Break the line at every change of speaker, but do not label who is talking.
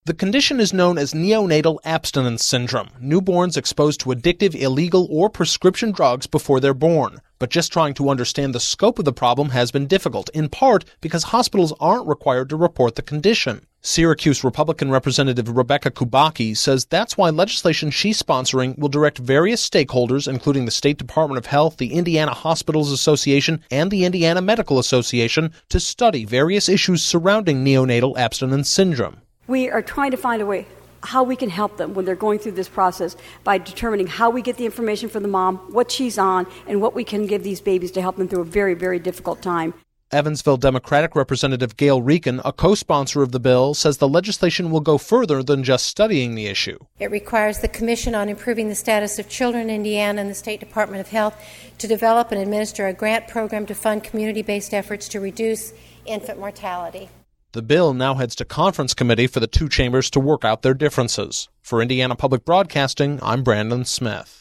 The condition is known as neonatal abstinence syndrome, newborns exposed to addictive, illegal, or prescription drugs before they're born. But just trying to understand the scope of the problem has been difficult, in part because hospitals aren't required to report the condition. Syracuse Republican Representative Rebecca Kubacki says that's why legislation she's sponsoring will direct various stakeholders, including the State Department of Health, the Indiana Hospitals Association, and the Indiana Medical Association, to study various issues surrounding neonatal abstinence syndrome.
We are trying to find a way how we can help them when they're going through this process by determining how we get the information from the mom, what she's on, and what we can give these babies to help them through a very, very difficult time.
Evansville Democratic Representative Gail Reekin, a co-sponsor of the bill, says the legislation will go further than just studying the issue.
It requires the Commission on Improving the Status of Children in Indiana and the State Department of Health to develop and administer a grant program to fund community-based efforts to reduce infant mortality.
The bill now heads to conference committee for the two chambers to work out their differences. For Indiana Public Broadcasting, I'm Brandon Smith.